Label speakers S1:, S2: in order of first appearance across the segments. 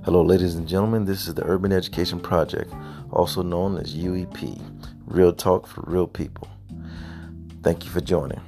S1: Hello, ladies and gentlemen. This is the Urban Education Project, also known as UEP, Real Talk for Real People. Thank you for joining.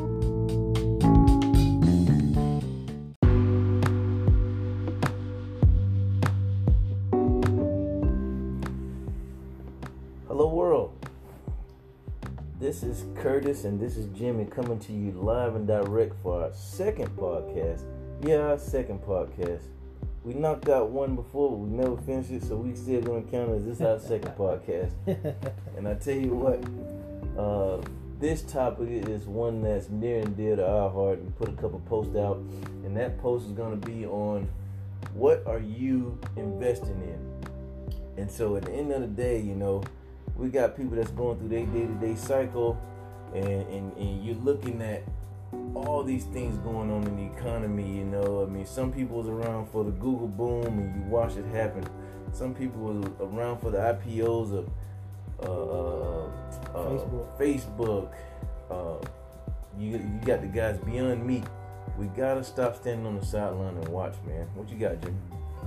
S1: Hello, world. This is Curtis and this is Jimmy coming to you live and direct for our second podcast. Our second podcast. We knocked out one before, but we never finished it, so we still gonna count it as this our second podcast. And I tell you what, this topic is one that's near and dear to our heart. We put a couple posts out, and that post is gonna be on what are you investing in. And so at the end of the day, we got people that's going through their day-to-day cycle, and you're looking at all these things going on in the economy. Some people was around for the Google boom and you watch it happen. Some people was around for the IPOs of Facebook. You got the guys beyond meat. We gotta stop standing on the sideline and watch, man. What you got, Jimmy?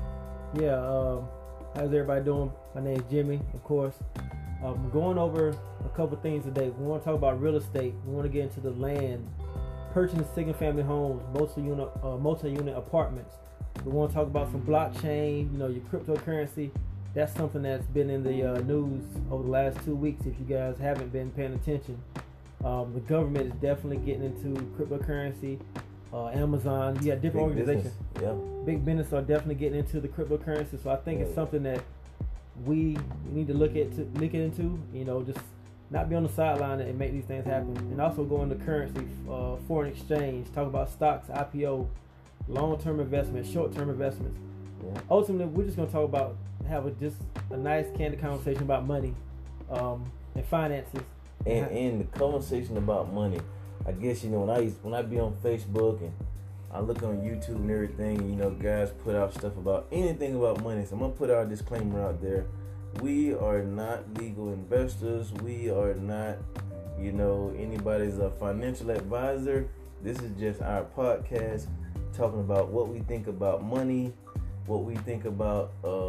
S2: How's everybody doing? My name is Jimmy, of course. I'm going over a couple things today. We want to talk about real estate. We want to get into the land, purchasing single-family homes, multi-unit apartments. We want to talk about some blockchain, your cryptocurrency. That's something that's been in the news over the last 2 weeks. If you guys haven't been paying attention, the government is definitely getting into cryptocurrency. Amazon, you got different organizations. Big business are definitely getting into the cryptocurrency. So I think it's something that we need to look into. Just not be on the sideline and make these things happen. And also go into currency, foreign exchange, talk about stocks, IPO, long-term investments, short-term investments. Ultimately, we're just going to talk about, have a nice, candid conversation about money and finances.
S1: And the conversation about money, I guess, when I be on Facebook and I look on YouTube and everything, guys put out stuff about anything about money. So I'm going to put our disclaimer out there. We are not legal investors. We are not, anybody's a financial advisor. This is just our podcast talking about what we think about money, what we think about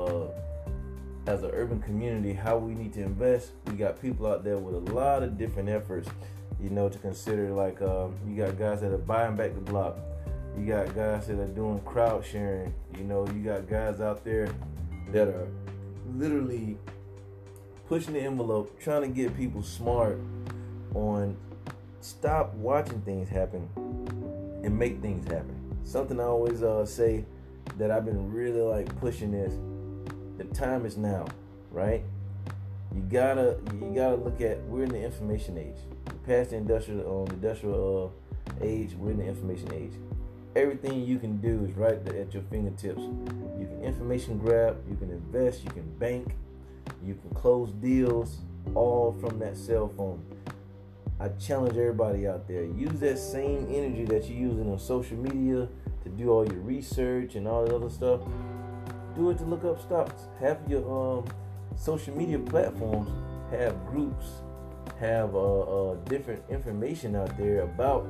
S1: as an urban community, how we need to invest. We got people out there with a lot of different efforts, to consider. Like you got guys that are buying back the block. You got guys that are doing crowd sharing. You got guys out there that are literally pushing the envelope, trying to get people smart on stop watching things happen and make things happen. Something I always say that I've been really pushing is the time is now, right? You gotta look at, we're in the information age. We're past the industrial age. We're in the information age. Everything you can do is right at your fingertips. You can information grab, you can invest, you can bank, you can close deals, all from that cell phone. I challenge everybody out there, use that same energy that you're using on social media to do all your research and all that other stuff. Do it to look up stocks. Have your social media platforms have groups, have different information out there about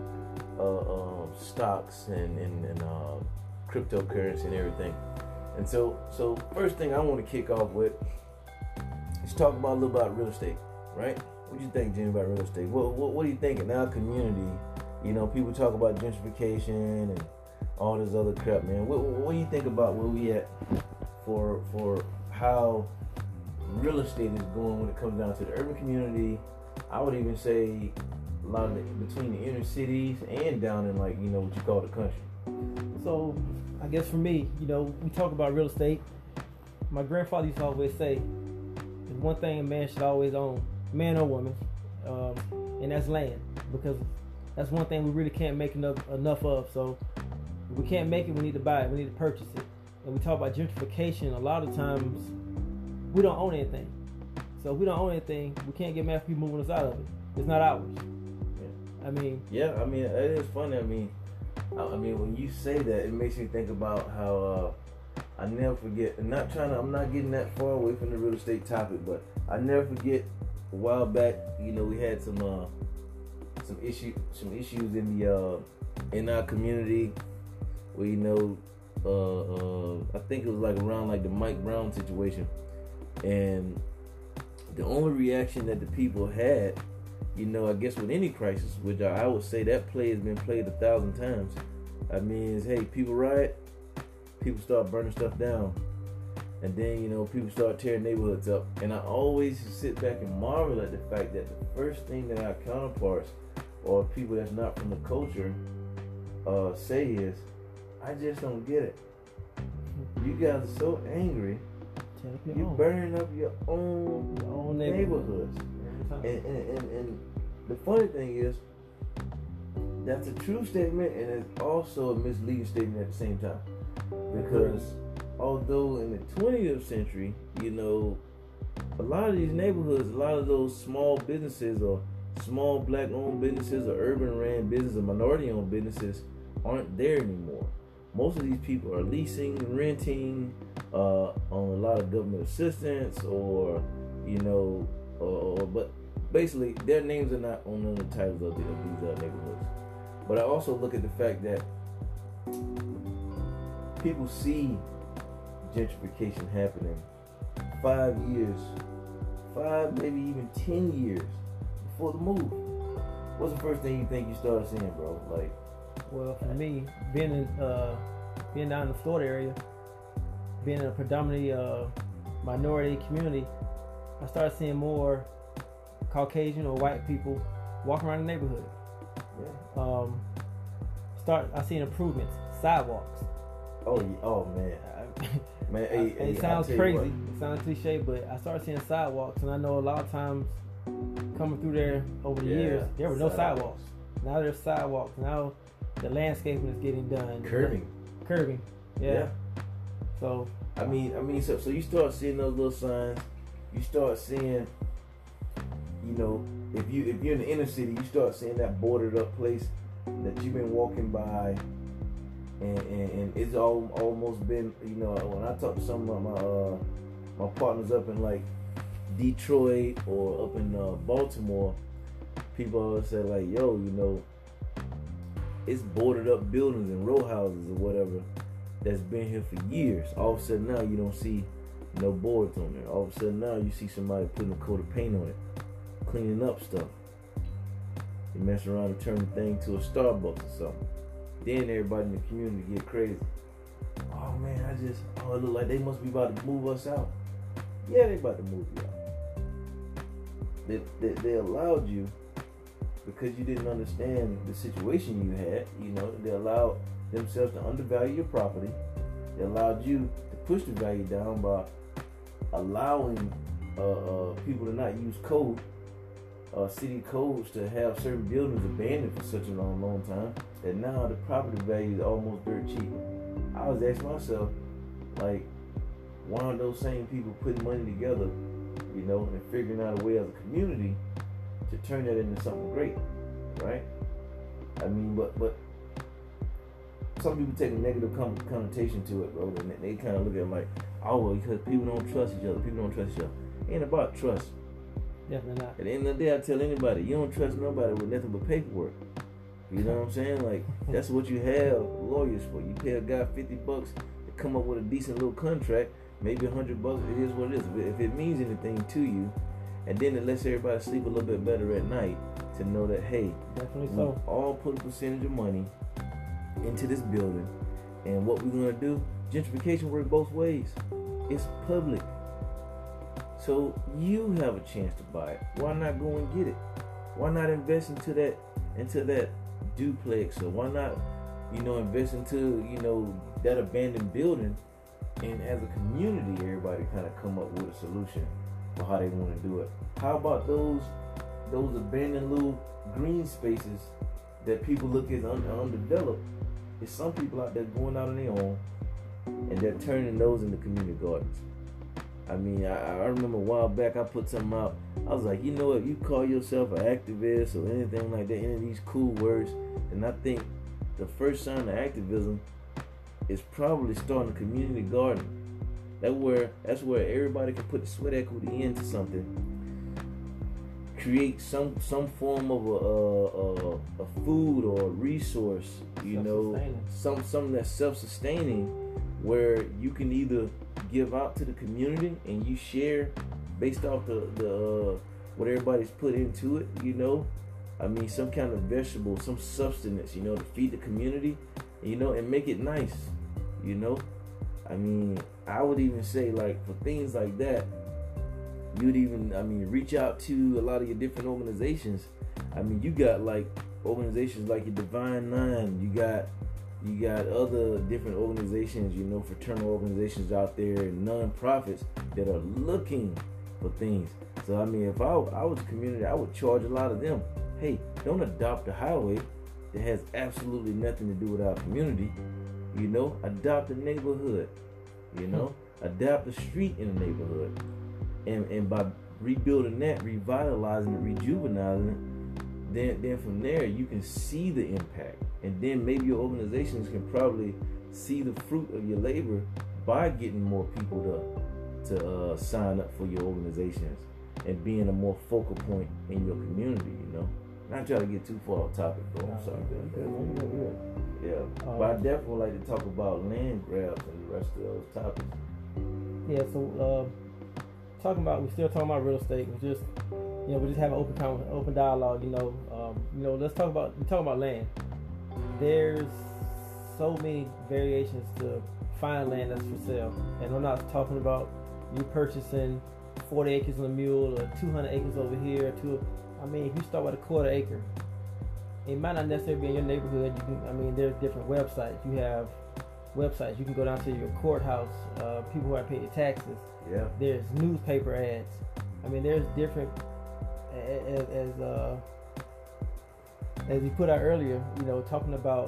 S1: stocks and cryptocurrency and everything. And so first thing I want to kick off with is talk about a little about real estate, right? What do you think, Jimmy, about real estate? What are you thinking? In our community, people talk about gentrification and all this other crap, man. What do you think about where we at for how real estate is going when it comes down to the urban community? I would even say a lot of between the inner cities and down in what you call the country.
S2: So I guess for me, we talk about real estate. My grandfather used to always say, there's one thing a man should always own, man or woman, and that's land, because that's one thing we really can't make enough of. So if we can't make it, we need to buy it, we need to purchase it. And we talk about gentrification, a lot of times we don't own anything. So if we don't own anything, we can't get mad for people moving us out of it. It's not ours.
S1: It is funny. When you say that, it makes me think about how I never forget. I'm not getting that far away from the real estate topic, but I never forget a while back. We had some issues in our community where I think it was like around like the Mike Brown situation, and the only reaction that the people had, you know, I guess with any crisis, which I would say that play has been played 1,000 times. I mean, is hey, people riot, people start burning stuff down, and then, you know, people start tearing neighborhoods up. And I always sit back and marvel at the fact that the first thing that our counterparts or people that's not from the culture say is, I just don't get it. You guys are so angry. You're burning up your own neighborhoods. And the funny thing is, that's a true statement, and it's also a misleading statement at the same time. Because although in the 20th century, you know, a lot of these neighborhoods, a lot of those small businesses or small black-owned businesses or urban-ran businesses or minority-owned businesses aren't there anymore. Most of these people are leasing, renting, on a lot of government assistance, or, you know, but basically their names are not on none of the titles of these neighborhoods. But I also look at the fact that people see gentrification happening 5 years, maybe even 10 years before the move. What's the first thing you think you started seeing, bro? Like,
S2: well, for me, being down in the Florida area, being in a predominantly minority community, I started seeing more Caucasian or white people walking around the neighborhood.
S1: Yeah.
S2: I seen improvements, sidewalks.
S1: Oh man, man.
S2: It sounds crazy. It sounds cliche, but I started seeing sidewalks, and I know a lot of times coming through there over the years, there were no sidewalks. Now there's sidewalks. Now the landscaping is getting done. Curving. Yeah. So
S1: I mean, so you start seeing those little signs. You start seeing, you know, if you're in the inner city, you start seeing that boarded up place that you've been walking by, and it's almost been, you know, when I talk to some of my partners up in like Detroit or up in Baltimore, people always say like, yo, you know, it's boarded up buildings and row houses or whatever that's been here for years. All of a sudden now you don't see no boards on there. All of a sudden now you see somebody putting a coat of paint on it, cleaning up stuff. You mess around and turn the thing to a Starbucks or something. Then everybody in the community get crazy. Oh man, it look like they must be about to move us out. Yeah, they about to move you out. They allowed you because you didn't understand the situation you had. You know, they allowed themselves to undervalue your property. They allowed you to push the value down by allowing people to not use code, city codes, to have certain buildings abandoned for such a long time that now the property value is almost dirt cheap. I was asking myself, like, why aren't those same people putting money together, you know, and figuring out a way as a community to turn that into something great, right? I mean, but some people take a negative connotation to it, bro, and they kind of look at it like, oh, well, because people don't trust each other. It ain't about trust.
S2: Definitely not.
S1: At the end of the day, I tell anybody, you don't trust nobody with nothing but paperwork. You know what I'm saying? Like, that's what you have lawyers for. You pay a guy $50 to come up with a decent little contract, maybe $100. It is what it is. If it means anything to you, and then it lets everybody sleep a little bit better at night to know that, hey,
S2: definitely
S1: we
S2: so.
S1: all put a percentage of money into this building, and what we're gonna do, gentrification works both ways. It's public. So you have a chance to buy it. Why not go and get it? Why not invest into that duplex, or why not, you know, invest into, you know, that abandoned building, and as a community, everybody kind of come up with a solution for how they want to do it. How about those abandoned little green spaces that people look at undeveloped? There's some people out there going out on their own, and they're turning those into community gardens. I mean, I remember a while back I put something out. I was like, you know what, you call yourself an activist or anything like that, any of these cool words, and I think the first sign of activism is probably starting a community garden. That's where everybody can put the sweat equity into something, create some form of a food or a resource, you know, something that's self-sustaining, where you can either give out to the community and you share based off the what everybody's put into it, you know. I mean, some kind of vegetable, some substance, you know, to feed the community, you know, and make it nice, you know. I mean, I would even say, like, for things like that, you'd even, I mean, reach out to a lot of your different organizations. I mean, you got, like, organizations like your Divine Nine. You got other different organizations, you know, fraternal organizations out there and non-profits that are looking for things. So, I mean, if I was a community, I would charge a lot of them. Hey, don't adopt a highway that has absolutely nothing to do with our community. You know, adopt a neighborhood. You know, adopt a street in a neighborhood. And by rebuilding that, revitalizing it, rejuvenating it, then from there you can see the impact. And then maybe your organizations can probably see the fruit of your labor by getting more people to sign up for your organizations and being a more focal point in your community, you know. Not trying to get too far off topic, though. I'm sorry. Yeah. But I definitely would like to talk about land grabs and the rest of those topics.
S2: Yeah, so we're still talking about real estate. We just have an open dialogue, you know. Let's talk about land. There's so many variations to find land that's for sale. And I'm not talking about you purchasing 40 acres on a mule or 200 acres over here. I mean, if you start with a quarter acre, it might not necessarily be in your neighborhood. There's different websites. You have websites. You can go down to your courthouse, people who have paid your taxes.
S1: Yeah.
S2: There's newspaper ads. I mean, there's different, as you put out earlier, you know, talking about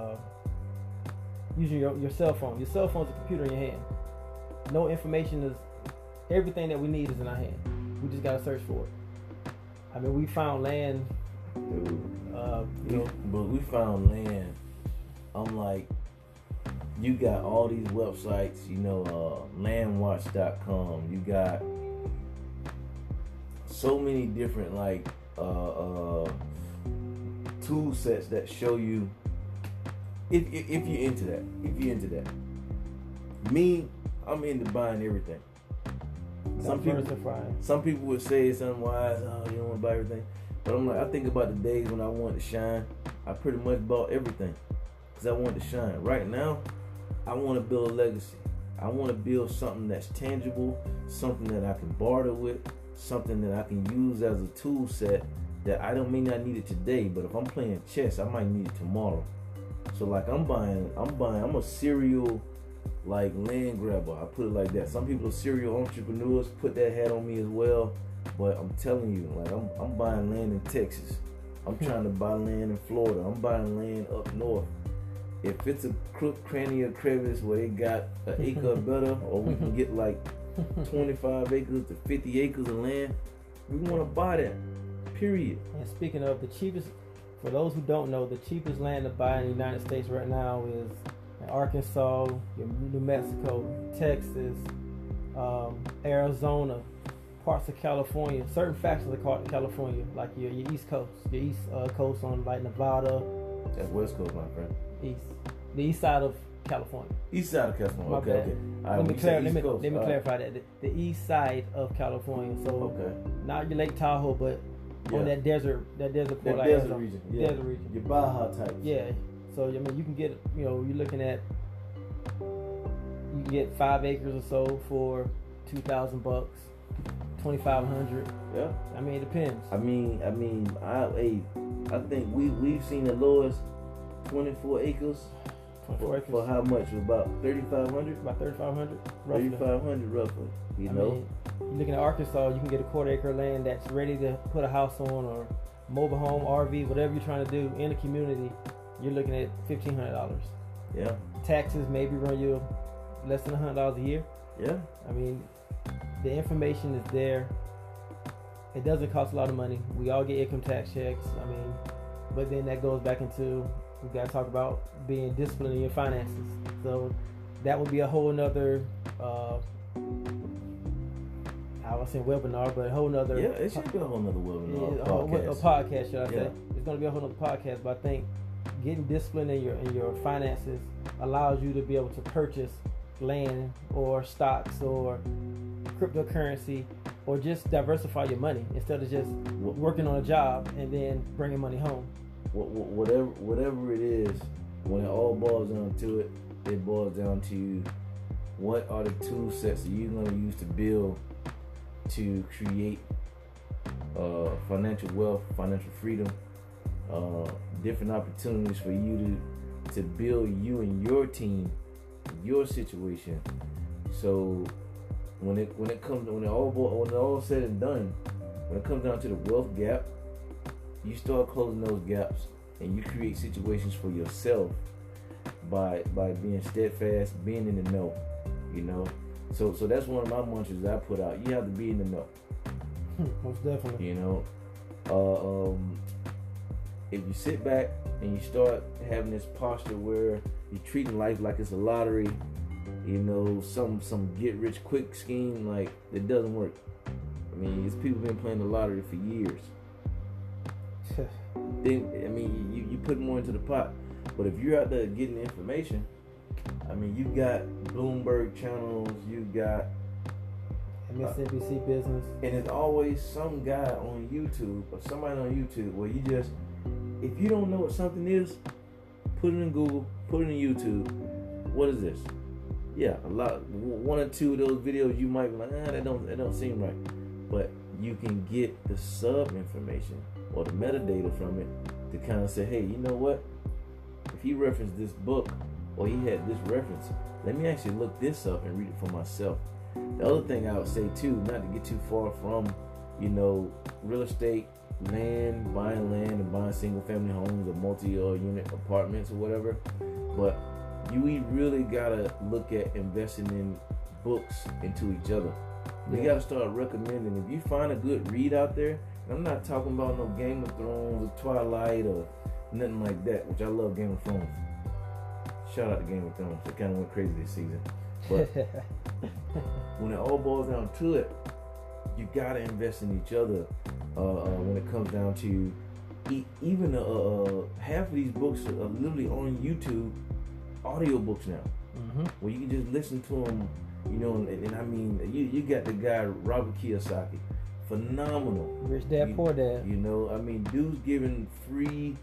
S2: using your cell phone. Your cell phone's a computer in your hand. No information is, everything that we need is in our hand. We just got to search for it. I mean, we found land.
S1: Dude, but we found land. I'm like, you got all these websites, you know, landwatch.com. You got so many different, like, tool sets that show you if you're into that. Me, I'm into buying everything. Some people would say it's unwise. Oh, you don't want to buy everything. But I'm like, I think about the days when I wanted to shine. I pretty much bought everything because I wanted to shine. Right now, I want to build a legacy. I want to build something that's tangible, something that I can barter with, something that I can use as a tool set that may not need it today, but if I'm playing chess, I might need it tomorrow. So like I'm a serial like land grabber. I put it like that. Some people are serial entrepreneurs, put that hat on me as well. But I'm telling you, like I'm buying land in Texas. I'm trying to buy land in Florida. I'm buying land up north. If it's a crook, cranny, or crevice where they got an acre or better, or we can get like 25 acres to 50 acres of land, we want to buy that. Period.
S2: And speaking of the cheapest, for those who don't know, the cheapest land to buy in the United States right now is in Arkansas, New Mexico, Texas, Arizona, parts of California, certain factions of California, like your East Coast, coast on like Nevada.
S1: That's West Coast, my friend.
S2: The east side of California.
S1: East side of California. Okay.
S2: Let me clarify that. The east side of California. So not your Lake Tahoe, but on that desert port, like
S1: desert region. Yeah.
S2: Desert region.
S1: Your Baja type.
S2: Yeah. So I mean, you can get, you know, you're looking at, you can get 5 acres or so for $2,000, $2,500.
S1: Yeah.
S2: I mean, it depends.
S1: I think we've seen the lowest 24 acres. For how much? About 3,500.
S2: About 3,500.
S1: 3,500 roughly. You know.
S2: Mean, you're looking at Arkansas, you can get a quarter acre of land that's ready to put a house on, or mobile home, RV, whatever you're trying to do in the community. You're looking at $1,500.
S1: Yeah.
S2: Taxes maybe run you less than $100 a year.
S1: Yeah.
S2: I mean, the information is there. It doesn't cost a lot of money. We all get income tax checks. I mean, but then that goes back into, we got to talk about being disciplined in your finances. So that would be a whole nother, I was saying webinar, but a whole nother.
S1: Yeah, it should be a whole nother webinar.
S2: A podcast, should I say? It's going to be a whole nother podcast. But I think getting disciplined in your finances allows you to be able to purchase land or stocks or cryptocurrency, or just diversify your money instead of just working on a job and then bringing money home.
S1: Whatever it is, when it all boils down to it, it boils down to what are the tool sets that you're going to use to build to create financial wealth, financial freedom, different opportunities for you to build you and your team, your situation. So when all said and done, when it comes down to the wealth gap, you start closing those gaps and you create situations for yourself by being steadfast, being in the know, you know. So that's one of my mantras that I put out. You have to be in the know.
S2: Most definitely.
S1: You know, if you sit back and you start having this posture where you're treating life like it's a lottery, you know, some get rich quick scheme, like, it doesn't work. I mean, it's people been playing the lottery for years. You put more into the pot. But if you're out there getting information, I mean, you got Bloomberg channels, you got
S2: MSNBC Business,
S1: and there's always some guy on YouTube or somebody on YouTube where you just, if you don't know what something is, put it in Google, put it in YouTube. What is this? Yeah, one or two of those videos you might be like, that don't seem right, but you can get the sub information or the metadata from it to kind of say, hey, you know what? If he referenced this book or he had this reference, let me actually look this up and read it for myself. The other thing I would say too, not to get too far from, you know, real estate, buying land and buying single family homes or multi-unit apartments or whatever, but we really gotta look at investing in books into each other. We gotta start recommending. If you find a good read out there, and I'm not talking about no Game of Thrones or Twilight or nothing like that, which I love Game of Thrones. Shout out to Game of Thrones. It kind of went crazy this season. But when it all boils down to it, you gotta invest in each other. When it comes down to even half of these books are literally on YouTube, audiobooks now, where you can just listen to them. You know, and I mean, you got the guy Robert Kiyosaki, phenomenal.
S2: Rich Dad Poor Dad.
S1: You know, I mean, dude's giving free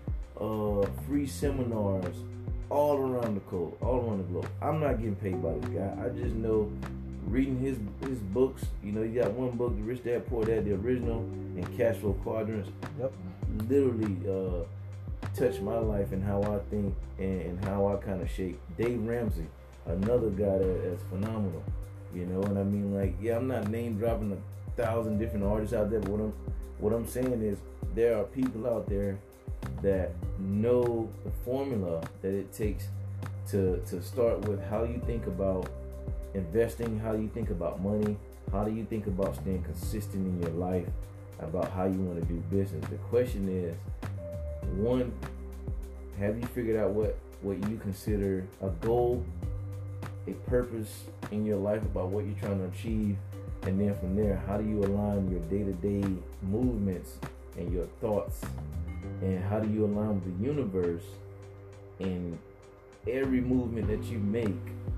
S1: seminars all around the globe. I'm not getting paid by this guy. I just know reading his books. You know, you got one book, The Rich Dad Poor Dad, the original, and Cash Flow Quadrants.
S2: Yep.
S1: Literally touched my life and how I think and how I kind of shape. Dave Ramsey, another guy that's phenomenal. You know, and I mean, like, yeah, I'm not name dropping 1,000 different artists out there, but what I'm saying is there are people out there that know the formula that it takes to start with how you think about investing, how you think about money, how do you think about staying consistent in your life, about how you want to do business. The question is, one, have you figured out what you consider a goal, a purpose in your life about what you're trying to achieve? And then from there, how do you align your day-to-day movements and your thoughts? And how do you align with the universe in every movement that you make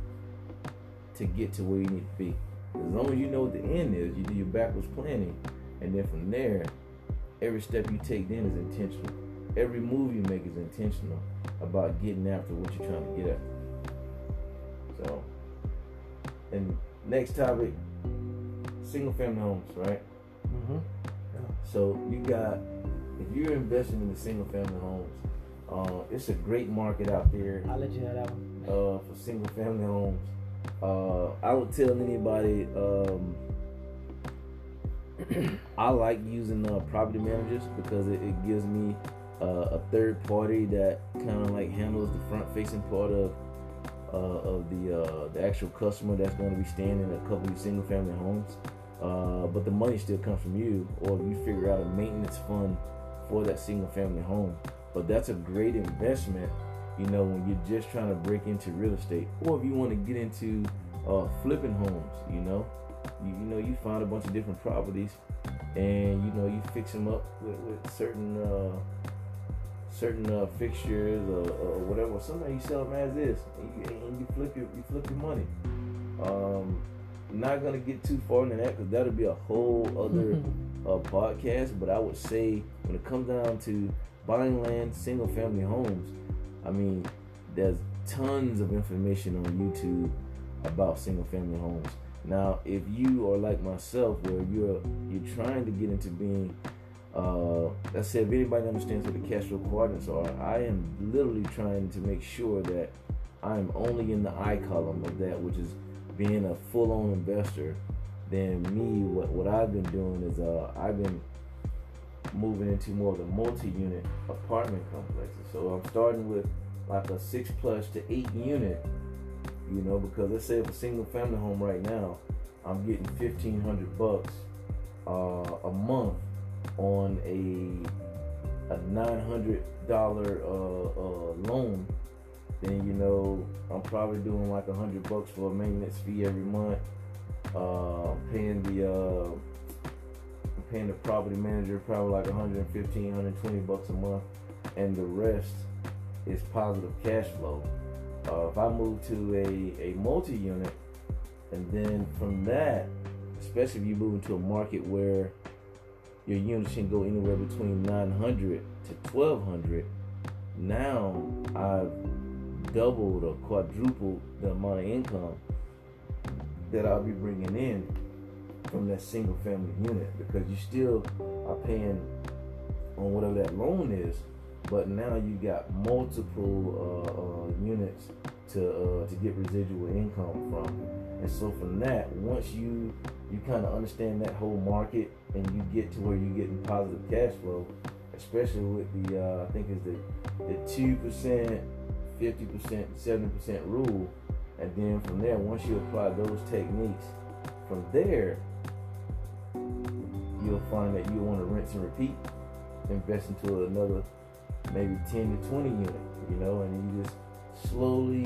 S1: to get to where you need to be? As long as you know what the end is, you do your backwards planning. And then from there, every step you take then is intentional. Every move you make is intentional about getting after what you're trying to get at. So, and next topic, single family homes, right?
S2: Yeah.
S1: So you got, if you're investing in the single family homes, it's a great market out there.
S2: I'll let you have that one.
S1: For single family homes. I would tell anybody, I like using property managers because it gives me a third party that kind of like handles the front facing part of the actual customer that's going to be staying in a couple of these single family homes. But the money still comes from you, or if you figure out a maintenance fund for that single family home. But that's a great investment, you know, when you're just trying to break into real estate, or if you want to get into flipping homes. You know, you find a bunch of different properties, and you know, you fix them up with certain fixtures or whatever. Sometimes you sell them as is, and you flip your money. Not gonna get too far into that because that'll be a whole other podcast. But I would say when it comes down to buying land, single family homes, I mean, there's tons of information on YouTube about single family homes. Now, if you are like myself, where you're trying to get into being, let's say, if anybody understands what the cash flow quadrants are, I am literally trying to make sure that I'm only in the I column of that, which is being a full-on investor. Then me, what I've been doing is I've been moving into more of the multi-unit apartment complexes. So I'm starting with like a 6+ to 8 unit, you know, because let's say if a single family home right now, I'm getting $1,500 a month on a $900 loan. Then, you know, I'm probably doing like $100 for a maintenance fee every month. Paying the property manager probably like $115, $120 a month, and the rest is positive cash flow. If I move to a multi-unit, and then from that, especially if you move into a market where your units can go anywhere between $900 to $1,200, now I've doubled or quadrupled the amount of income that I'll be bringing in from that single family unit, because you still are paying on whatever that loan is, but now you got multiple units to get residual income from. And so from that, once you kind of understand that whole market and you get to where you're getting positive cash flow, especially with the I think it's the 2%, 50%, 70% rule, and then from there, once you apply those techniques, from there you'll find that you want to rinse and repeat, invest into another maybe 10 to 20 unit, you know, and you just slowly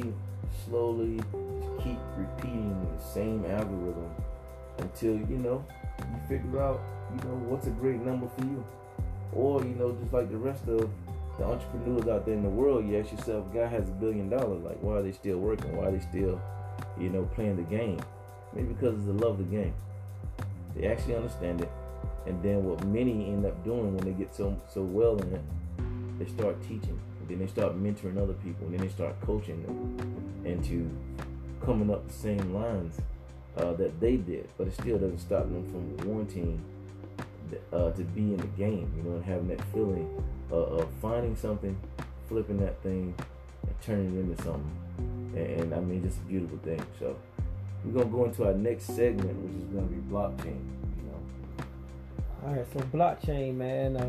S1: just keep repeating the same algorithm until, you know, you figure out, you know, what's a great number for you. Or, you know, just like the rest of the entrepreneurs out there in the world, you ask yourself, guy has $1 billion, like, why are they still working? Why are they still, you know, playing the game? Maybe because it's the love of the game. They actually understand it. And then what many end up doing when they get so well in it, they start teaching. And then they start mentoring other people. And then they start coaching them into coming up the same lines that they did. But it still doesn't stop them from wanting to be in the game, you know, and having that feeling of finding something, flipping that thing, and turning it into something. And I mean, just a beautiful thing. So we're gonna go into our next segment, which is gonna be blockchain. You know.
S2: All right, so blockchain, man.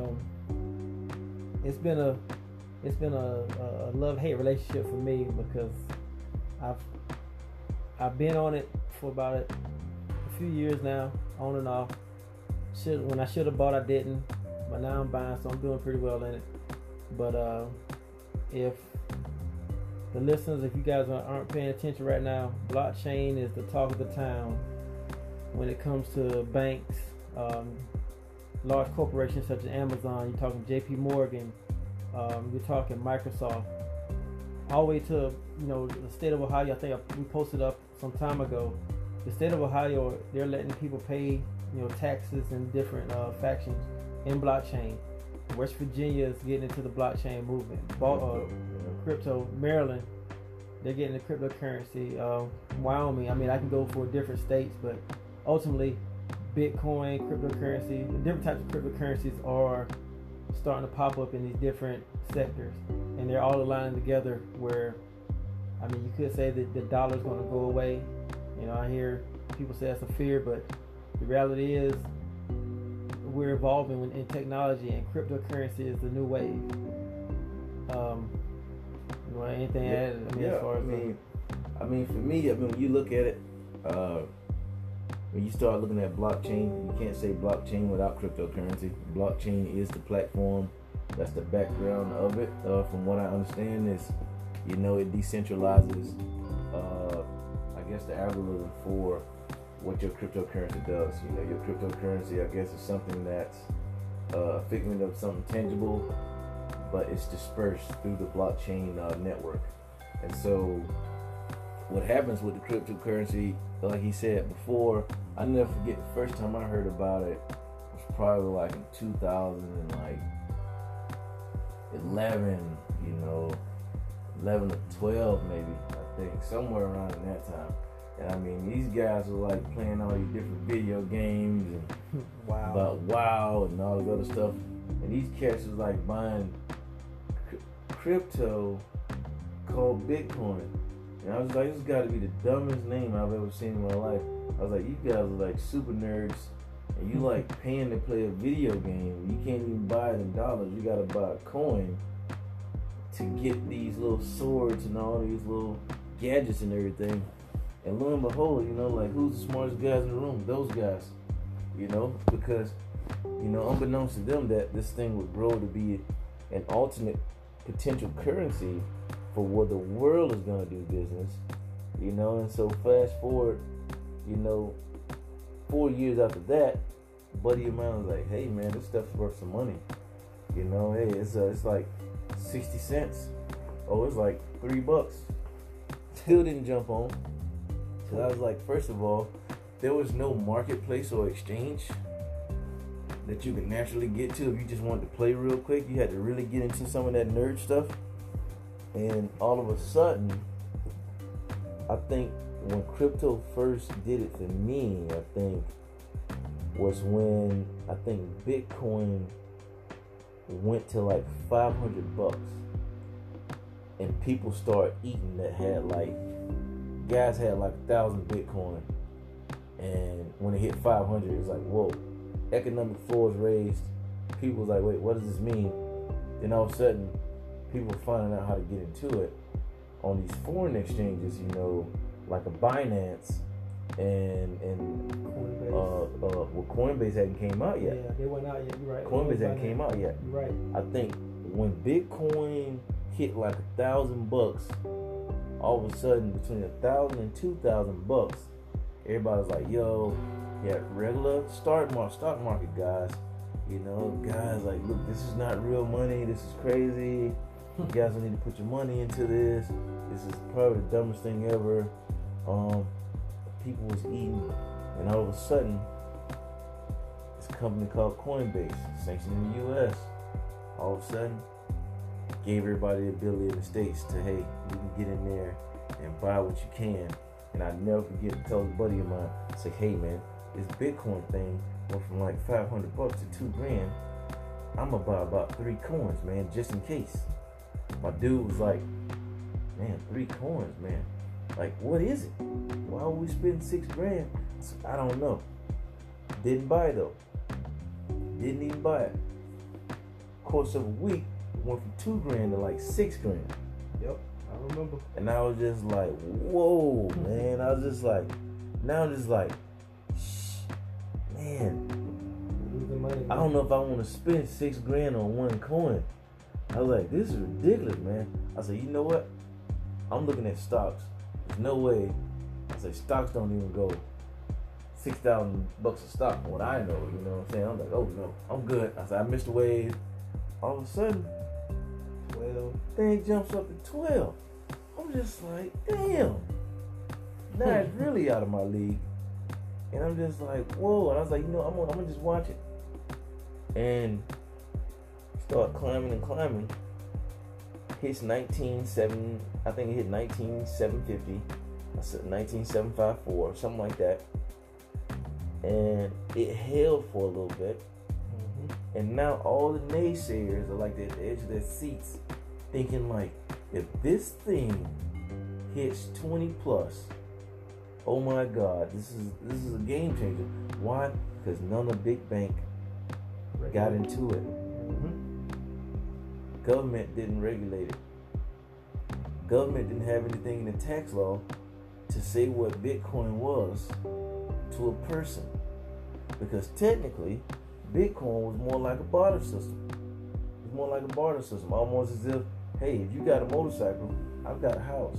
S2: It's been a love-hate relationship for me, because I've been on it for about a few years now, on and off. When I should have bought, I didn't, but now I'm buying, so I'm doing pretty well in it. But if the listeners, if you guys aren't paying attention right now, blockchain is the talk of the town when it comes to banks, large corporations such as Amazon. You're talking JP Morgan, you're talking Microsoft, all the way to, you know, the state of Ohio. I think we posted up some time ago. The state of Ohio, they're letting people pay, you know, taxes and different factions in blockchain. West Virginia is getting into the blockchain movement. Crypto, Maryland, they're getting the cryptocurrency. Wyoming, I mean, I can go for different states, but ultimately, Bitcoin, cryptocurrency, the different types of cryptocurrencies are starting to pop up in these different sectors, and they're all aligning together. Where, I mean, you could say that the dollar's going to go away. You know, I hear people say that's a fear, but the reality is we're evolving in technology, and cryptocurrency is the new wave. You want anything to add? I mean, as far as
S1: I mean, for me, I mean, when you look at it, when you start looking at blockchain, you can't say blockchain without cryptocurrency. Blockchain is the platform. That's the background of it. From what I understand is, you know, it decentralizes, I guess, the algorithm for what your cryptocurrency does. You know, your cryptocurrency, I guess, is something that's a figment of something tangible, but it's dispersed through the blockchain network. And so what happens with the cryptocurrency, like he said before, I never forget the first time I heard about it was probably like in 2011, 11 or 12 maybe, I think, somewhere around in that time. And I mean, these guys were like playing all these different video games and about WoW and all this other stuff. And these cats was like buying crypto called Bitcoin. And I was like, this got to be the dumbest name I've ever seen in my life. I was like, you guys are like super nerds, and you like paying to play a video game. You can't even buy it in dollars. You got to buy a coin to get these little swords and all these little gadgets and everything. And lo and behold, like, who's the smartest guys in the room? Those guys, because, unbeknownst to them, that this thing would grow to be an alternate potential currency for where the world is going to do business, and so fast forward, 4 years after that, buddy of mine was like, hey man, this stuff's worth some money, hey, it's like 60 cents, oh, it's like $3, still didn't jump on. So I was like, first of all, there was no marketplace or exchange that you could naturally get to if you just wanted to play real quick. You had to really get into some of that nerd stuff. And all of a sudden, I think when crypto first did it for me, I think was when Bitcoin went to like $500, and people started eating that had like, guys had like 1,000 Bitcoin, and when it hit 500, it was like, whoa, economic floors raised. People was like, wait, what does this mean? Then all of a sudden, people were finding out how to get into it on these foreign exchanges, like a Binance and
S2: Coinbase.
S1: Well, Coinbase hadn't came out yet.
S2: Yeah, they weren't out yet. You're right.
S1: Coinbase hadn't came out yet.
S2: You're right.
S1: I think when Bitcoin hit like $1,000, all of a sudden between $1,000 and $2,000, everybody's like, yo, yeah, regular stock market guys, guys like, look, this is not real money. This is crazy. You guys don't need to put your money into this. This is probably the dumbest thing ever. People was eating, and all of a sudden, this company called Coinbase, sanctioned in the U.S., all of a sudden, gave everybody the ability in the States to, hey, you can get in there and buy what you can. And I never forget to tell a buddy of mine, say, hey man, this Bitcoin thing went from like $500 to $2,000. I'm gonna buy about 3 coins, man, just in case. My dude was like, man, 3 coins, man. Like, what is it? Why would we spend $6,000? I don't know. Didn't buy it though. Didn't even buy it. Course of a week, went from $2,000 to like $6,000.
S2: Yep, I remember.
S1: And I was just like, whoa, man. I was just like, now I'm just like, man.
S2: Losing money.
S1: I don't know if I want to spend $6,000 on one coin. I was like, this is ridiculous, man. I said, you know what? I'm looking at stocks. There's no way. I said, stocks don't even go $6,000 a stock from what I know. You know what I'm saying? I'm like, oh no, I'm good. I said, I missed the wave. All of a sudden,
S2: 12.
S1: thing jumps up to 12. I'm just like, damn. Now it's really out of my league. And I'm just like, whoa. And I was like, I'm gonna just watch it. And start climbing and climbing. Hits 19,7, I think it hit 19,750. I said 19,754, something like that. And it held for a little bit. And now all the naysayers are like at the edge of their seats, thinking like, if this thing hits 20 plus, oh my God, this is a game changer. Why? Because none of big bank got into it. Government didn't regulate it. Government didn't have anything in the tax law to say what Bitcoin was to a person. Because technically, Bitcoin was more like a barter system. It's more like a barter system, almost as if, hey, if you got a motorcycle, I've got a house.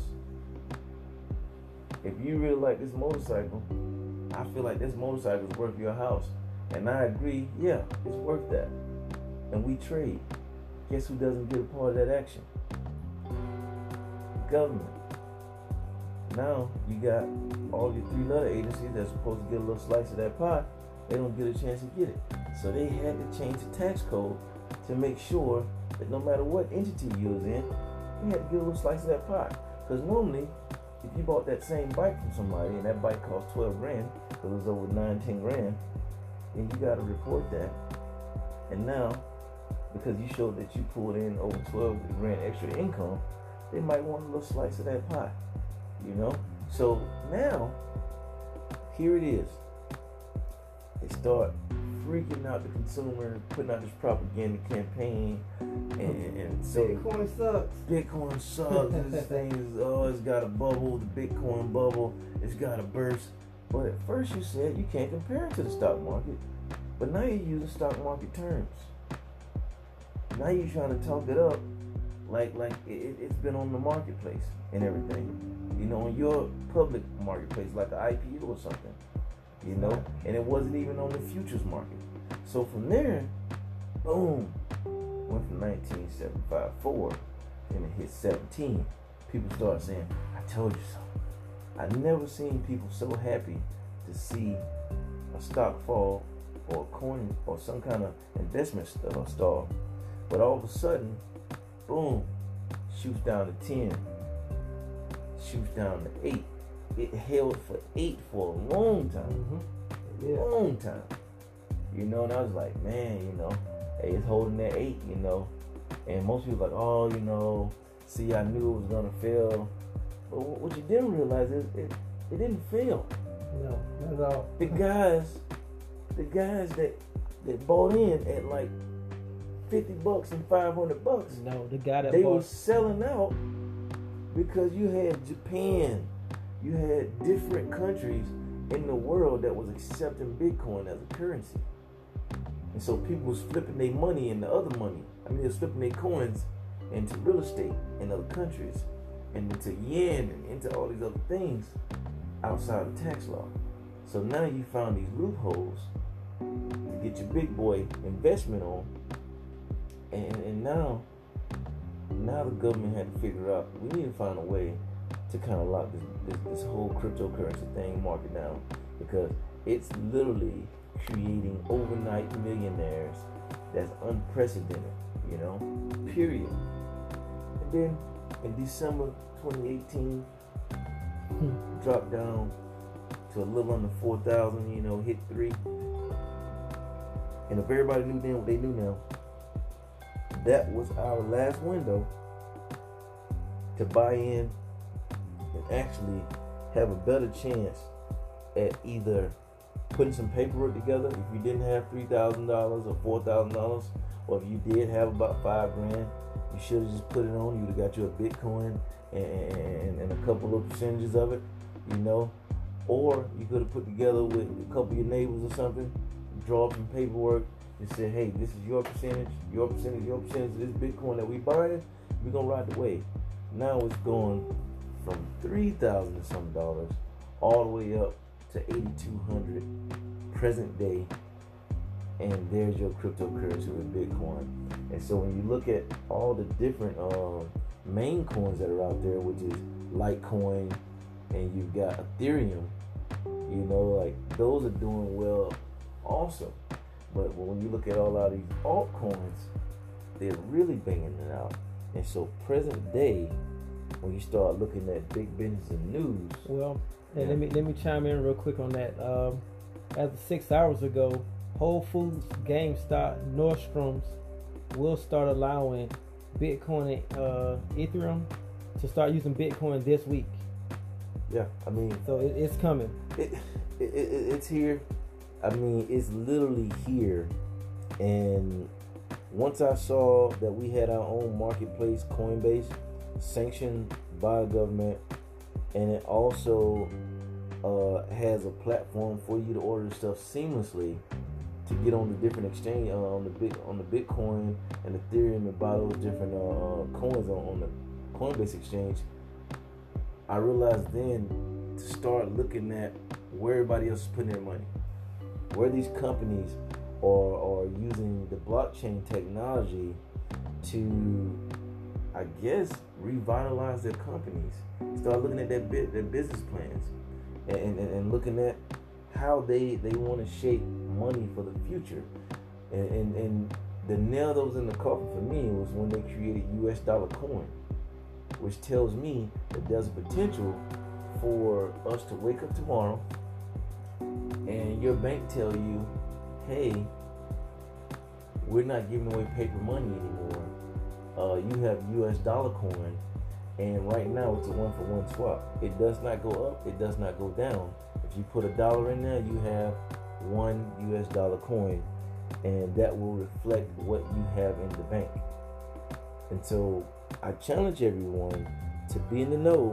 S1: If you really like this motorcycle, I feel like this motorcycle is worth your house. And I agree, yeah, it's worth that. And we trade. Guess who doesn't get a part of that action? The government. now you got all your 3 letter agencies that's supposed to get a little slice of that pie. They don't get a chance to get it. So they had to change the tax code to make sure that no matter what entity you was in, you had to get a little slice of that pie. Because normally, if you bought that same bike from somebody and that bike cost 12 grand, because it was over 9-10 grand, then you got to report that. And now, because you showed that you pulled in over 12 grand extra income, they might want a little slice of that pie, you know? So now, here it is. They start freaking out the consumer, putting out this propaganda campaign, and so
S2: Bitcoin sucks.
S1: Bitcoin sucks. This thing is, it's got a bubble, the Bitcoin bubble, it's got a burst. But at first you said you can't compare it to the stock market, but now you're using stock market terms. Now you're trying to talk it up like it's been on the marketplace and everything. You know, on your public marketplace, like an IPO or something. You know, and it wasn't even on the futures market. So from there, boom, went from 1975 forward, and it hit 17. People started saying, "I told you so." I never seen people so happy to see a stock fall or a coin or some kind of investment stall. But all of a sudden, boom, shoots down to 10, shoots down to 8. It held for 8 for a long time. Long time. You know, and I was like, man, you know, hey, it's holding that 8, you know. And most people like, oh, you know, see, I knew it was gonna fail. But what you didn't realize is it didn't fail.
S2: No, not at all.
S1: The guys that bought in at like $50 and $500.
S2: No, the guy that
S1: they
S2: bought
S1: were selling out because you had Japan. You had different countries in the world that was accepting Bitcoin as a currency. And so people was flipping their money into other money. I mean, they was flipping their coins into real estate in other countries and into yen and into all these other things outside of tax law. So now you found these loopholes to get your big boy investment on. And now the government had to figure out, we need to find a way to kind of lock this whole cryptocurrency thing market down, because it's literally creating overnight millionaires that's unprecedented, you know, period. And then in December 2018, dropped down to a little under 4,000, you know, hit 3. And if everybody knew then what they knew now, that was our last window to buy in and actually have a better chance at either putting some paperwork together if you didn't have $3,000 or $4,000, or if you did have about $5 grand, you should have just put it on. You'd have got you a Bitcoin and a couple of percentages of it, you know. Or you could have put together with a couple of your neighbors or something, draw up some paperwork and say, hey, this is your percentage of this Bitcoin that we buying. We're gonna ride the wave. Now it's going from $3,000 and some dollars all the way up to $8,200 present day, and there's your cryptocurrency with Bitcoin. And so when you look at all the different main coins that are out there, which is Litecoin, and you've got Ethereum, you know, like those are doing well also. But when you look at all of these altcoins, they're really banging it out. And so present day, when you start looking at big business and news,
S2: well, and let me chime in real quick on that. As of 6 hours ago, Whole Foods, GameStop, Nordstrom's will start allowing Bitcoin and Ethereum to start using Bitcoin this week.
S1: Yeah, I mean,
S2: so it's coming.
S1: It's here. I mean, it's literally here. And once I saw that we had our own marketplace, Coinbase, sanctioned by government, and it also has a platform for you to order stuff seamlessly to get on the different exchange, on the Bitcoin and Ethereum, and buy those different coins on the Coinbase exchange. I realized then to start looking at where everybody else is putting their money, where these companies are using the blockchain technology to, I guess, revitalize their companies. Start looking at their business plans and looking at how they want to shape money for the future. And the nail that was in the coffin for me was when they created US dollar coin, which tells me that there's a potential for us to wake up tomorrow and your bank tell you, hey, we're not giving away paper money anymore. You have US dollar coin, and right now it's a 1-for-1 swap. It does not go up, it does not go down. If you put $1 in there, you have one US dollar coin, and that will reflect what you have in the bank. And so I challenge everyone to be in the know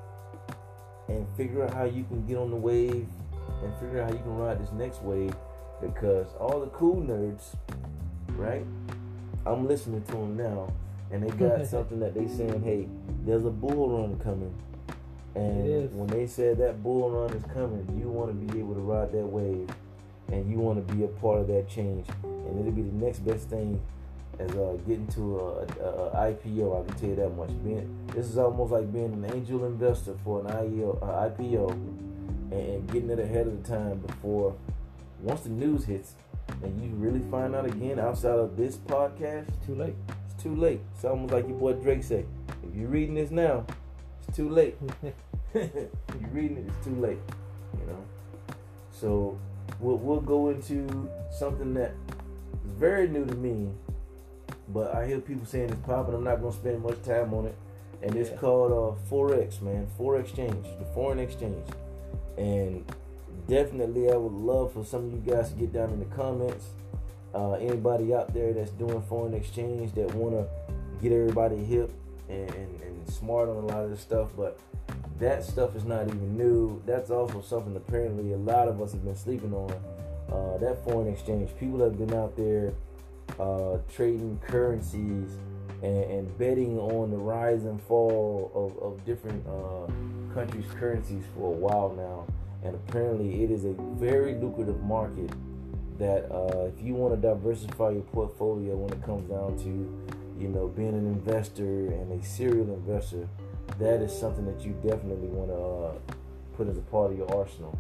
S1: and figure out how you can get on the wave and figure out how you can ride this next wave, because all the cool nerds, right? I'm listening to them now, and they got something that they saying, hey, there's a bull run coming. And when they said that bull run is coming, you want to be able to ride that wave, and you want to be a part of that change. And it'll be the next best thing as getting to a IPO. I can tell you that much. This is almost like being an angel investor for an IPO and getting it ahead of the time before, once the news hits and you really find out again outside of this podcast,
S2: it's too late.
S1: It's too late. It's almost like your boy Drake said, if you're reading this now, it's too late. If you're reading it, it's too late. You know. So we'll go into something that is very new to me, but I hear people saying it's popping. I'm not gonna spend much time on it, and it's called Forex, man. Forex exchange, the foreign exchange, and definitely I would love for some of you guys to get down in the comments. Anybody out there that's doing foreign exchange that wanna get everybody hip and smart on a lot of this stuff, but that stuff is not even new. That's also something apparently a lot of us have been sleeping on. That foreign exchange. People have been out there trading currencies and betting on the rise and fall of different countries' currencies for a while now. And apparently it is a very lucrative market that if you want to diversify your portfolio when it comes down to, you know, being an investor and a serial investor, that is something that you definitely want to put as a part of your arsenal.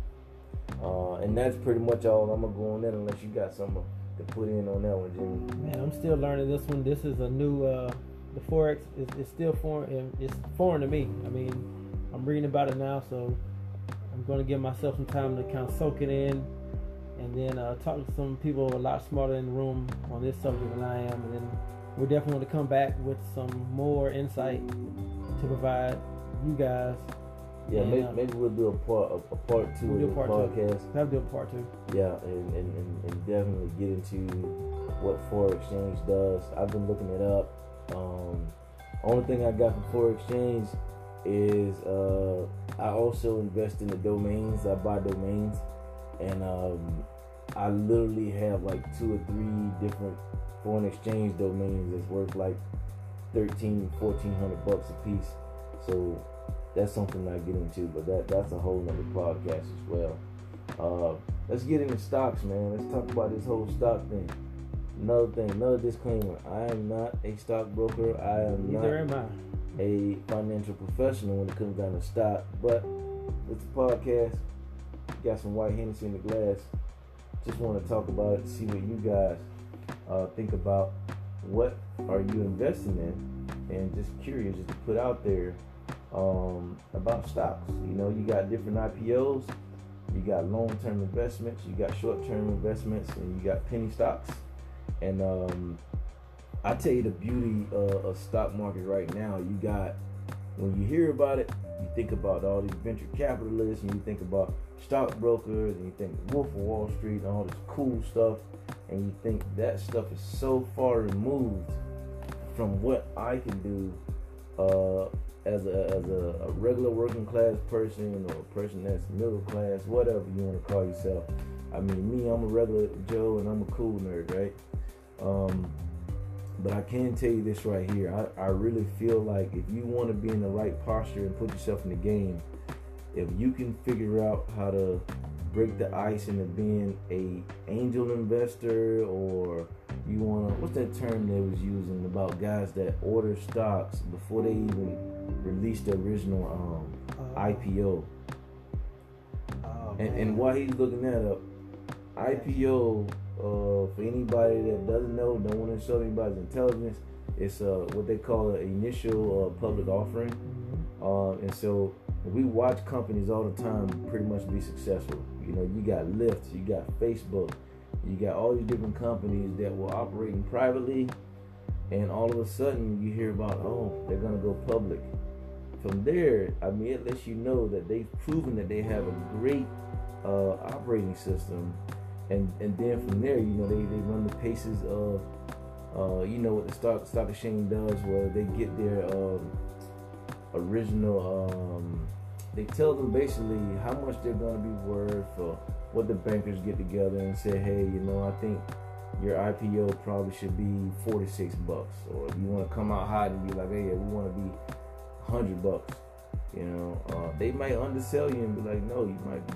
S1: And that's pretty much all I'm going to go on that, unless you got something to put in on that one, Jimmy.
S2: Man, I'm still learning this one. This is a new, the Forex is still foreign. It's foreign to me. I mean, I'm reading about it now, so I'm going to give myself some time to kind of soak it in, and then talk to some people a lot smarter in the room on this subject than I am, and then we're definitely going to come back with some more insight to provide you guys.
S1: Yeah, and, maybe we'll do a part two of the podcast.
S2: That'll do a part two.
S1: Yeah, and definitely get into what Forex Exchange does. I've been looking it up. Only thing I got from Forex Exchange is I also invest in the domains. I buy domains, and I literally have like 2 or 3 different foreign exchange domains that's worth like $1,400 a piece. So that's something I get into, but that's a whole nother podcast as well. Let's get into stocks, man. Let's talk about this whole stock thing. Another disclaimer: I am not a stockbroker. I am
S2: Neither am I
S1: a financial professional when it comes down to stock. But it's a podcast. Got some white Hennessy in the glass. Just want to talk about it, see what you guys think about. What are you investing in? And just curious, just to put out there about stocks. You know, you got different IPOs, you got long-term investments, you got short-term investments, and you got penny stocks. And I tell you the beauty of stock market right now. You got, when you hear about it, you think about all these venture capitalists, and you think about stockbrokers, and you think Wolf of Wall Street and all this cool stuff, and you think that stuff is so far removed from what I can do as a regular working class person, or a person that's middle class, whatever you want to call yourself. I mean, me, I'm a regular Joe, and I'm a cool nerd, right? But I can tell you this right here. I really feel like if you want to be in the right posture and put yourself in the game, if you can figure out how to break the ice into being a angel investor, or You wanna, what's that term they was using about guys that order stocks before they even released the original IPO? And while he's looking that up, IPO, for anybody that doesn't know, don't want to show anybody's intelligence, it's what they call an initial public offering. And so we watch companies all the time pretty much be successful. You know, you got Lyft, you got Facebook, you got all these different companies that were operating privately, and all of a sudden you hear about, oh, they're gonna go public. From there, I mean, it lets you know that they've proven that they have a great operating system, and then from there, you know, they run the paces of, you know, what the stock exchange does, where they get their original, they tell them basically how much they're going to be worth, or what the bankers get together and say, hey, you know, I think your IPO probably should be $46, or if you want to come out hot and be like, hey, we want to be $100, you know, they might undersell you and be like, no, you might be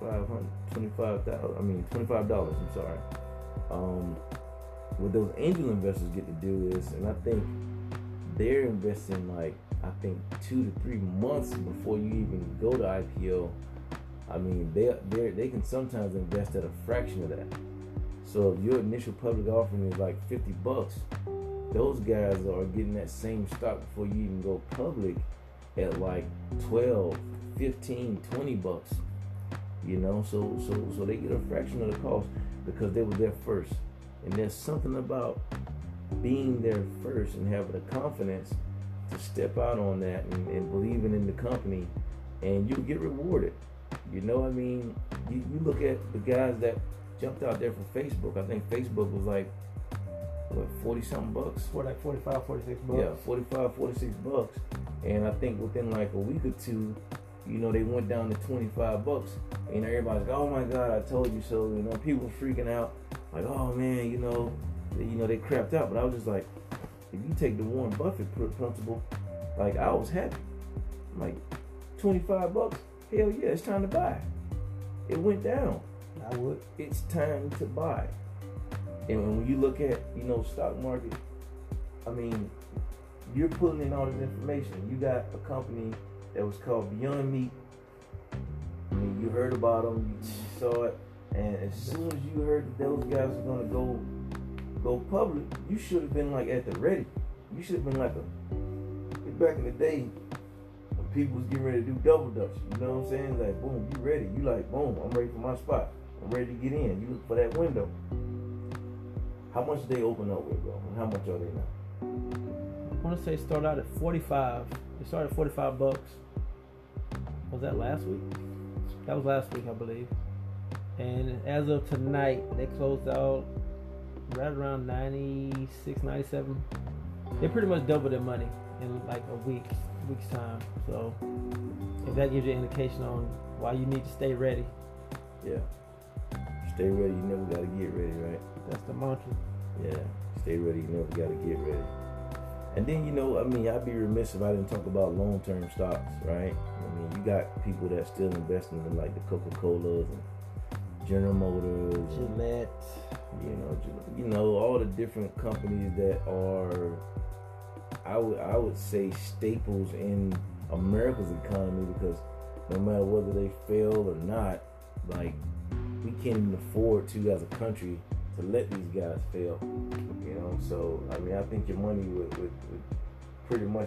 S1: $25. I'm sorry. What those angel investors get to do is, and I think they're investing like, I think 2 to 3 months before you even go to IPO. I mean, they can sometimes invest at a fraction of that. So if your initial public offering is like $50, those guys are getting that same stock before you even go public at like 12, 15, $20. You know, so they get a fraction of the cost because they were there first. And there's something about being there first and having the confidence to step out on that and believing in the company, and you get rewarded. You know, I mean, you look at the guys that jumped out there for Facebook. I think Facebook was like, what, 40 something bucks?
S2: For like 45, 46 bucks.
S1: Yeah, 45, 46 bucks. And I think within like a week or two, you know, they went down to 25 bucks. And everybody's like, oh my God, I told you so. You know, people were freaking out. Like, oh man, you know, they crapped out. But I was just like, if you take the Warren Buffett principle, like, I was happy. I'm like, 25 bucks? Hell yeah, it's time to buy. It went down.
S2: I would.
S1: It's time to buy. And when you look at, you know, stock market, I mean, you're pulling in all this information. You got a company that was called Beyond Meat. I mean, you heard about them, you saw it, and as soon as you heard that those guys were gonna go public, you should have been like at the ready. You should have been like back in the day when people was getting ready to do double dutch. You know what I'm saying? Like, boom, you ready? You like, boom, I'm ready for my spot. I'm ready to get in. You look for that window. How much did they open up with, bro? And how much are they now?
S2: I want to say start out at 45. They started at 45 bucks. Was that last week? That was last week, I believe. And as of tonight, they closed out right around 96, 97. They pretty much doubled their money in like a week's time. So if that gives you an indication on why you need to stay ready.
S1: Yeah. Stay ready, you never gotta get ready, right?
S2: That's the mantra.
S1: Yeah. Stay ready, you never gotta get ready. And then, you know, I mean, I'd be remiss if I didn't talk about long-term stocks, right? I mean, you got people that still investing in like the Coca-Colas and General Motors,
S2: Gillette,
S1: you know, all the different companies that are, I would say, staples in America's economy, because no matter whether they fail or not, like, we can't even afford to, as a country, to let these guys fail, you know. So I mean, I think your money would pretty much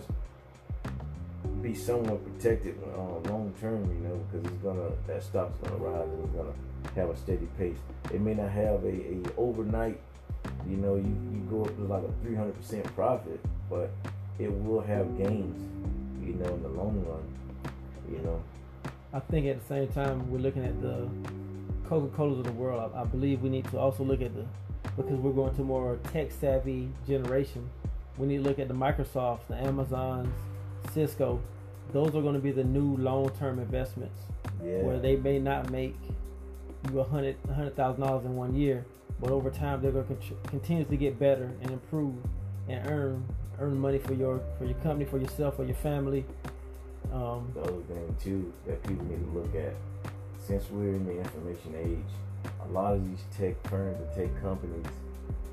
S1: be somewhat protected long term, you know, because that stock's gonna rise and it's gonna have a steady pace. It may not have a overnight, you know, you go up to like a 300% profit, but it will have gains, you know, in the long run, you know.
S2: I think at the same time we're looking at the Coca-Colas of the world. I believe we need to also look at because we're going to more tech-savvy generation, we need to look at the Microsofts, the Amazons, Cisco. Those are going to be the new long-term investments, where they may not make you $100,000 in 1 year, but over time they're going to continuously get better and improve and earn money for your company, for yourself, for your family.
S1: The other thing too that people need to look at, since we're in the information age, a lot of these tech firms and tech companies,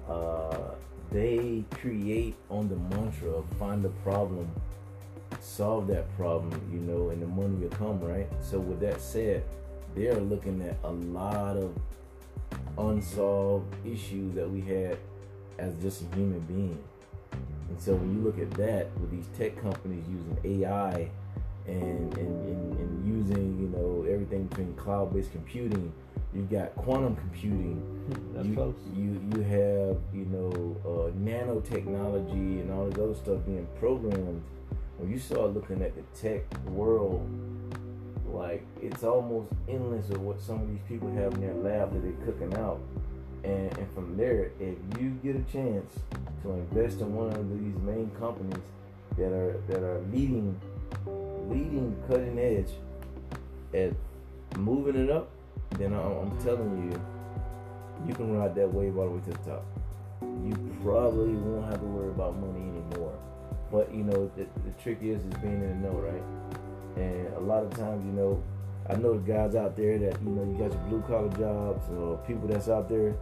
S1: they create on the mantra of find a problem, solve that problem, and the money will come, right? So with that said, they're looking at a lot of unsolved issues that we had as just a human being. And so when you look at that, with these tech companies using AI and using, everything between cloud-based computing, you've got quantum computing.
S2: That's close.
S1: You have, nanotechnology and all this other stuff being programmed. When you start looking at the tech world, like, it's almost endless of what some of these people have in their lab that they're cooking out. And from there, if you get a chance to invest in one of these main companies that are leading cutting edge at moving it up, then I'm telling you, you can ride that wave all the way to the top. You probably won't have to worry about money anymore. But the trick is being in the know, right? And a lot of times, I know the guys out there that, you got your blue collar jobs, or people that's out there,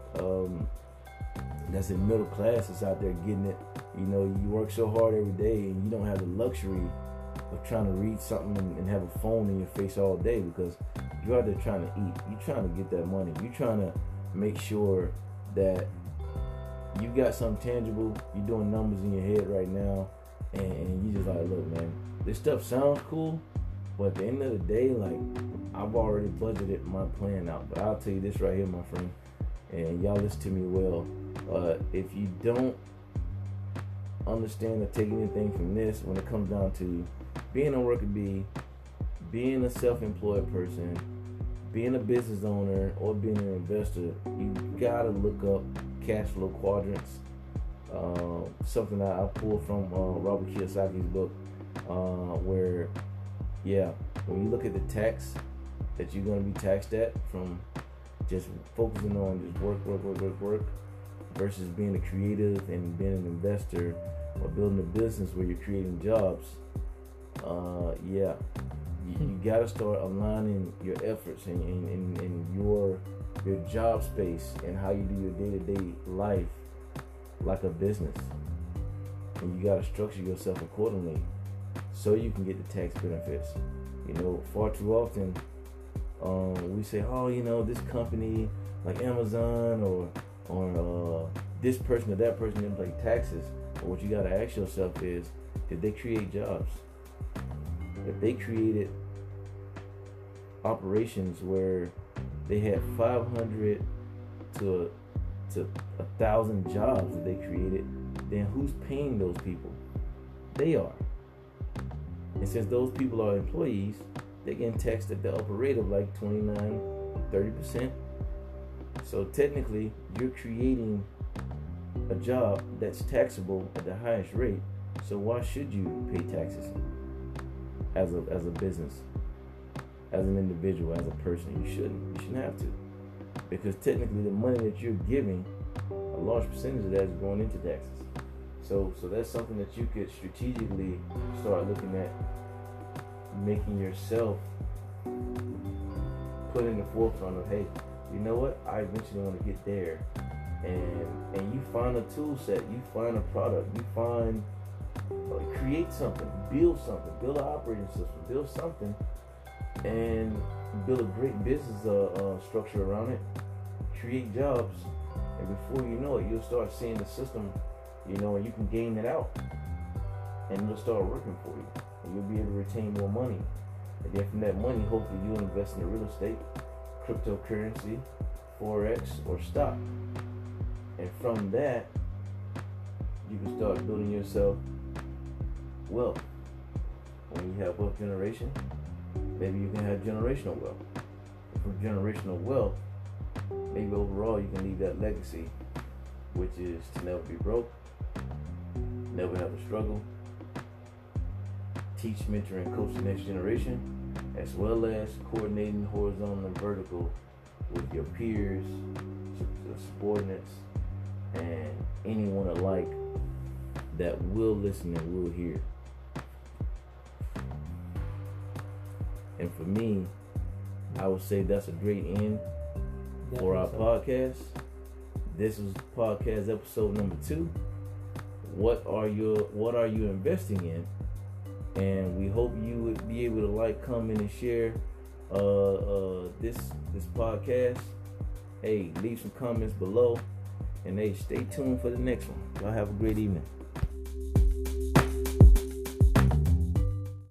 S1: that's in middle class, that's out there getting it. You work so hard every day, and you don't have the luxury of trying to read something and have a phone in your face all day, because you're out there trying to eat. You're trying to get that money. You're trying to make sure that you got something tangible. You're doing numbers in your head right now, and you just like, look, man, this stuff sounds cool, but at the end of the day, like, I've already budgeted my plan out. But I'll tell you this right here, my friend, and y'all listen to me well. If you don't understand or take anything from this, when it comes down to being a worker bee, being a self-employed person, being a business owner, or being an investor, you gotta look up cash flow quadrants. Something that I pulled from Robert Kiyosaki's book, where, when you look at the tax that you're gonna be taxed at from just focusing on just work, versus being a creative and being an investor or building a business where you're creating jobs, you gotta start aligning your efforts and your job space and how you do your day-to-day life like a business. And you gotta structure yourself accordingly so you can get the tax benefits. Far too often we say, this company like Amazon or this person or that person didn't pay taxes. But what you gotta ask yourself is, did they create jobs? If they created operations where they had 500 to 1,000 jobs that they created, then who's paying those people? They are. And since those people are employees, they're getting taxed at the upper rate of like 29, 30%. So technically, you're creating a job that's taxable at the highest rate. So why should you pay taxes as a business, as an individual, as a person? You shouldn't have to, because technically the money that you're giving, a large percentage of that is going into taxes. So that's something that you could strategically start looking at, making yourself put in the forefront of, hey, you know what, I eventually want to get there. And you find a tool set, you find a product, you find, create something, build an operating system, build something, and build a great business structure around it, create jobs, and before you know it, you'll start seeing the system, and you can gain it out, and it'll start working for you, and you'll be able to retain more money. And then from that money, hopefully you'll invest in the real estate, cryptocurrency, Forex, or stock. And from that, you can start building yourself wealth. When you have wealth generation, maybe you can have generational wealth. From generational wealth, maybe overall you can leave that legacy, which is to never be broke, never have a struggle, teach, mentor, and coach the next generation, as well as coordinating horizontal and vertical with your peers, subordinates, and anyone alike that will listen and will hear. And for me, I would say that's a great end for our podcast. This was podcast episode number 2. What are you investing in? And we hope you would be able to like, comment, and share this podcast. Hey, leave some comments below, and hey, stay tuned for the next one. Y'all have a great evening.